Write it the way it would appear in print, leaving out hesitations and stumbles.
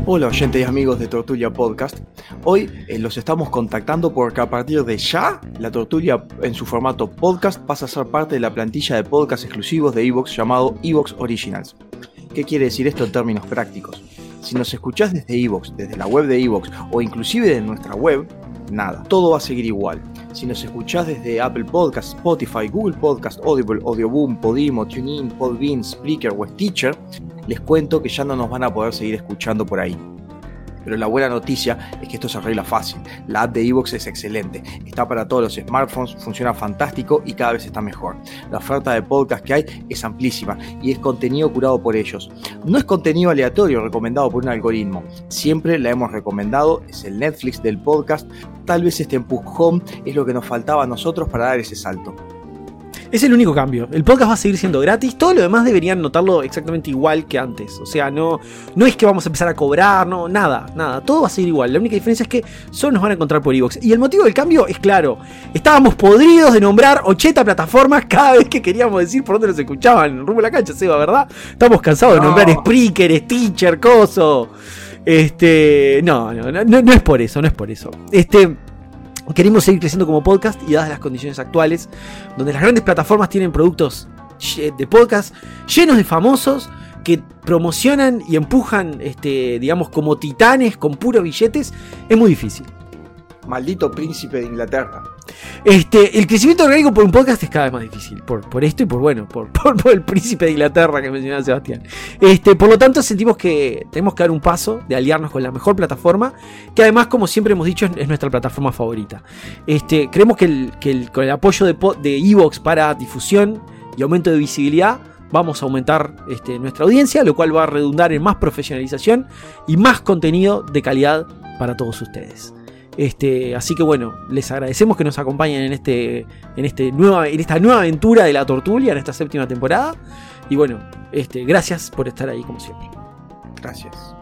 Hola oyentes y amigos de Tortulia Podcast. Hoy los estamos contactando porque a partir de ya la Tortulia en su formato podcast pasa a ser parte de la plantilla de podcast exclusivos de Evox llamado Evox Originals. ¿Qué quiere decir esto en términos prácticos? Si nos escuchás desde Evox, desde la web de Evox o inclusive de nuestra web, nada, todo va a seguir igual. Si nos escuchás desde Apple Podcasts, Spotify, Google Podcasts, Audible, Audioboom, Podimo, TuneIn, Podbean, Spreaker o Stitcher, les cuento que ya no nos van a poder seguir escuchando por ahí. Pero la buena noticia es que esto se arregla fácil. La app de Evox es excelente, está para todos los smartphones, funciona fantástico y cada vez está mejor. La oferta de podcast que hay es amplísima y es contenido curado por ellos. No es contenido aleatorio recomendado por un algoritmo, siempre la hemos recomendado, es el Netflix del podcast. Tal vez este empujón es lo que nos faltaba a nosotros para dar ese salto. Es el único cambio. El podcast va a seguir siendo gratis. Todo lo demás deberían notarlo exactamente igual que antes. O sea, no es que vamos a empezar a cobrar, no, nada. Todo va a seguir igual. La única diferencia es que solo nos van a encontrar por Evox. Y el motivo del cambio es claro. Estábamos podridos de nombrar 80 plataformas cada vez que queríamos decir por dónde nos escuchaban. Rumbo a la cancha, Seba, ¿verdad? Estamos cansados de nombrar Spreaker, Stitcher, Coso. No es por eso, no es por eso. Queremos seguir creciendo como podcast y dadas las condiciones actuales, donde las grandes plataformas tienen productos de podcast llenos de famosos que promocionan y empujan, digamos, como titanes con puros billetes, es muy difícil. Maldito príncipe de Inglaterra. El crecimiento orgánico por un podcast es cada vez más difícil. Por esto y por el príncipe de Inglaterra que mencionaba Sebastián. Por lo tanto, sentimos que tenemos que dar un paso de aliarnos con la mejor plataforma, que además, como siempre hemos dicho, es nuestra plataforma favorita. Creemos que con el apoyo de Evox para difusión y aumento de visibilidad, vamos a aumentar nuestra audiencia, lo cual va a redundar en más profesionalización y más contenido de calidad para todos ustedes. Así que bueno, les agradecemos que nos acompañen en esta nueva aventura de la Tortulia, en esta 7ª temporada. Y bueno, gracias por estar ahí como siempre. Gracias.